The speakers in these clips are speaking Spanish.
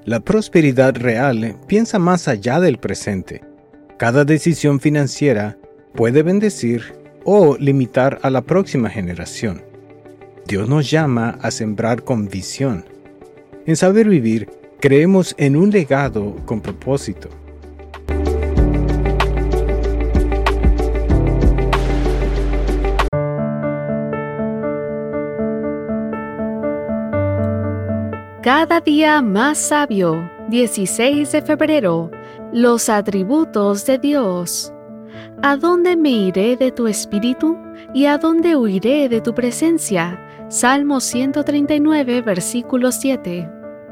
La prosperidad real piensa más allá del presente. Cada decisión financiera puede bendecir o limitar a la próxima generación. Dios nos llama a sembrar con visión. En Saber Vivir, creemos en un legado con propósito. Cada día más sabio, 16 de febrero, los atributos de Dios. ¿A dónde me iré de tu espíritu? ¿Y a dónde huiré de tu presencia? Salmo 139, versículo 7.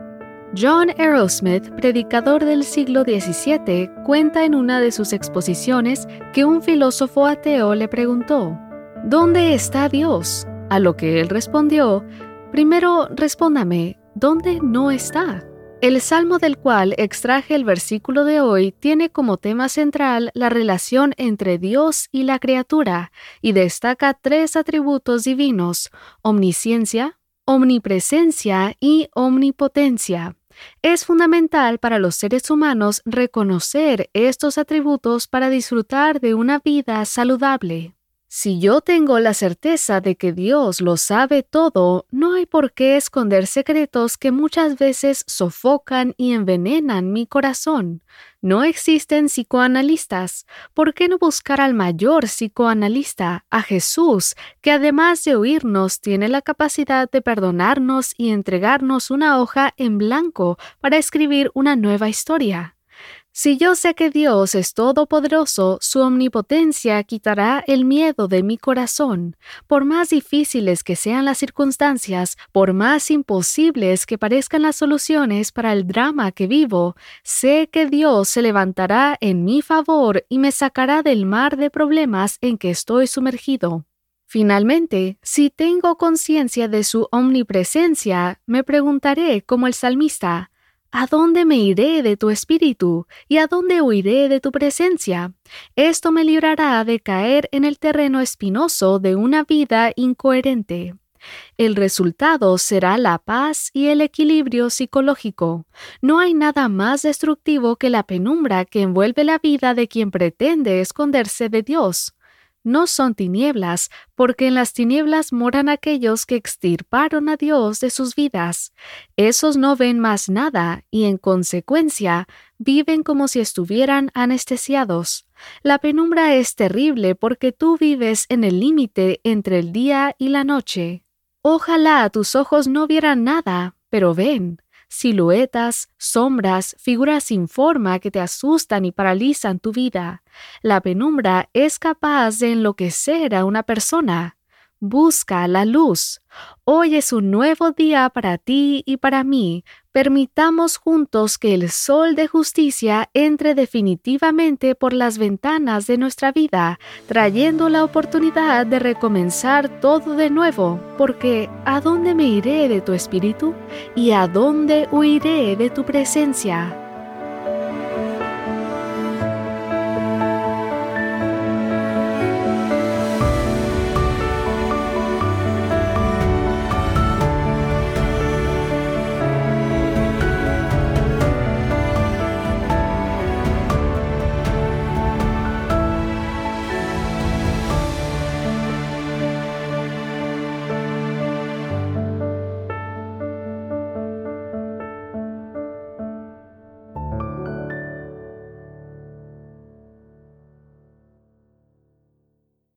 John Arrowsmith, predicador del siglo XVII, cuenta en una de sus exposiciones que un filósofo ateo le preguntó: ¿dónde está Dios? A lo que él respondió: primero respóndame, ¿dónde no está? El salmo del cual extraje el versículo de hoy tiene como tema central la relación entre Dios y la criatura y destaca 3 atributos divinos: omnisciencia, omnipresencia y omnipotencia. Es fundamental para los seres humanos reconocer estos atributos para disfrutar de una vida saludable. Si yo tengo la certeza de que Dios lo sabe todo, no hay por qué esconder secretos que muchas veces sofocan y envenenan mi corazón. No existen psicoanalistas. ¿Por qué no buscar al mayor psicoanalista, a Jesús, que además de oírnos tiene la capacidad de perdonarnos y entregarnos una hoja en blanco para escribir una nueva historia? Si yo sé que Dios es todopoderoso, su omnipotencia quitará el miedo de mi corazón. Por más difíciles que sean las circunstancias, por más imposibles que parezcan las soluciones para el drama que vivo, sé que Dios se levantará en mi favor y me sacará del mar de problemas en que estoy sumergido. Finalmente, si tengo conciencia de su omnipresencia, me preguntaré como el salmista: ¿a dónde me iré de tu espíritu? ¿Y a dónde huiré de tu presencia? Esto me librará de caer en el terreno espinoso de una vida incoherente. El resultado será la paz y el equilibrio psicológico. No hay nada más destructivo que la penumbra que envuelve la vida de quien pretende esconderse de Dios. No son tinieblas, porque en las tinieblas moran aquellos que extirparon a Dios de sus vidas. Esos no ven más nada y, en consecuencia, viven como si estuvieran anestesiados. La penumbra es terrible porque tú vives en el límite entre el día y la noche. Ojalá tus ojos no vieran nada, pero ven. Siluetas, sombras, figuras sin forma que te asustan y paralizan tu vida. La penumbra es capaz de enloquecer a una persona. Busca la luz. Hoy es un nuevo día para ti y para mí. Permitamos juntos que el sol de justicia entre definitivamente por las ventanas de nuestra vida, trayendo la oportunidad de recomenzar todo de nuevo, porque ¿a dónde me iré de tu espíritu? ¿Y a dónde huiré de tu presencia?